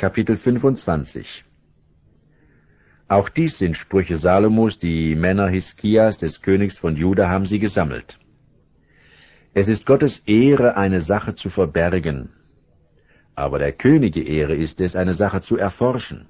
Kapitel 25. Auch dies sind Sprüche Salomos, die Männer Hiskias, des Königs von Juda, haben sie gesammelt. Es ist Gottes Ehre, eine Sache zu verbergen, aber der Könige Ehre ist es, eine Sache zu erforschen.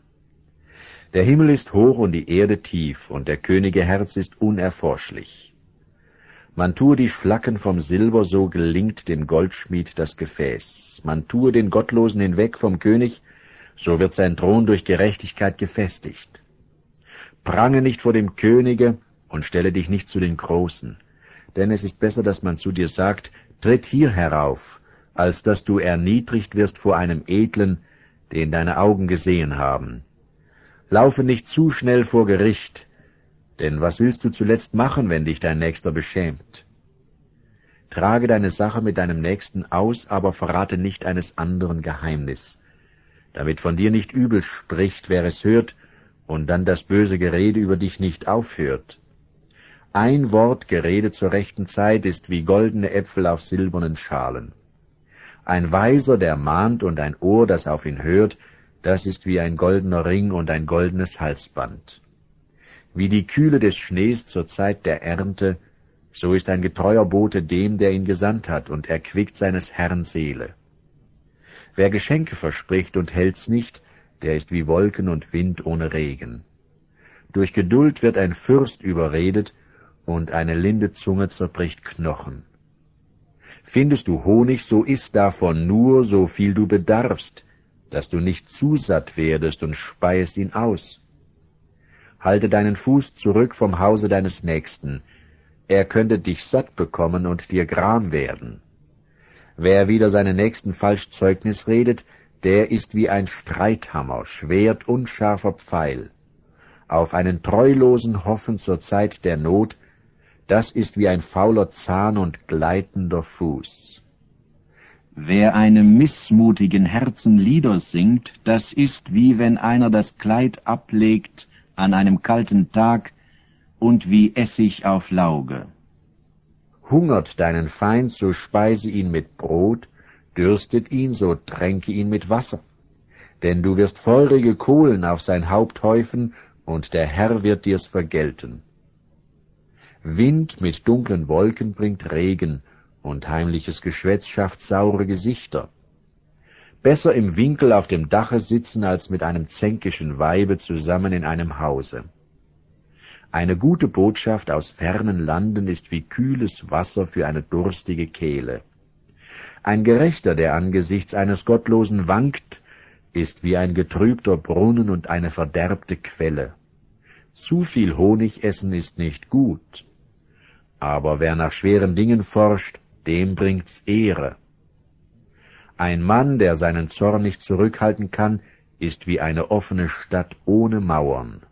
Der Himmel ist hoch und die Erde tief, und der Könige Herz ist unerforschlich. Man tue die Schlacken vom Silber, so gelingt dem Goldschmied das Gefäß. Man tue den Gottlosen hinweg vom König, so wird sein Thron durch Gerechtigkeit gefestigt. Prange nicht vor dem Könige und stelle dich nicht zu den Großen, denn es ist besser, dass man zu dir sagt, tritt hier herauf, als dass du erniedrigt wirst vor einem Edlen, den deine Augen gesehen haben. Laufe nicht zu schnell vor Gericht, denn was willst du zuletzt machen, wenn dich dein Nächster beschämt? Trage deine Sache mit deinem Nächsten aus, aber verrate nicht eines anderen Geheimnis, damit von dir nicht übel spricht, wer es hört, und dann das böse Gerede über dich nicht aufhört. Ein Wort Gerede zur rechten Zeit ist wie goldene Äpfel auf silbernen Schalen. Ein Weiser, der mahnt, und ein Ohr, das auf ihn hört, das ist wie ein goldener Ring und ein goldenes Halsband. Wie die Kühle des Schnees zur Zeit der Ernte, so ist ein getreuer Bote dem, der ihn gesandt hat, und erquickt seines Herrn Seele. Wer Geschenke verspricht und hält's nicht, der ist wie Wolken und Wind ohne Regen. Durch Geduld wird ein Fürst überredet, und eine linde Zunge zerbricht Knochen. Findest du Honig, so iss davon nur, so viel du bedarfst, dass du nicht zu satt werdest und speiest ihn aus. Halte deinen Fuß zurück vom Hause deines Nächsten, er könnte dich satt bekommen und dir Gram werden. Wer wider seinen Nächsten falsch Zeugnis redet, der ist wie ein Streithammer, Schwert und scharfer Pfeil. Auf einen Treulosen hoffen zur Zeit der Not, das ist wie ein fauler Zahn und gleitender Fuß. Wer einem missmutigen Herzen Lieder singt, das ist wie wenn einer das Kleid ablegt an einem kalten Tag und wie Essig auf Lauge. Hungert deinen Feind, so speise ihn mit Brot, dürstet ihn, so tränke ihn mit Wasser. Denn du wirst feurige Kohlen auf sein Haupt häufen, und der Herr wird dir's vergelten. Wind mit dunklen Wolken bringt Regen, und heimliches Geschwätz schafft saure Gesichter. Besser im Winkel auf dem Dache sitzen, als mit einem zänkischen Weibe zusammen in einem Hause. Eine gute Botschaft aus fernen Landen ist wie kühles Wasser für eine durstige Kehle. Ein Gerechter, der angesichts eines Gottlosen wankt, ist wie ein getrübter Brunnen und eine verderbte Quelle. Zu viel Honig essen ist nicht gut, aber wer nach schweren Dingen forscht, dem bringt's Ehre. Ein Mann, der seinen Zorn nicht zurückhalten kann, ist wie eine offene Stadt ohne Mauern.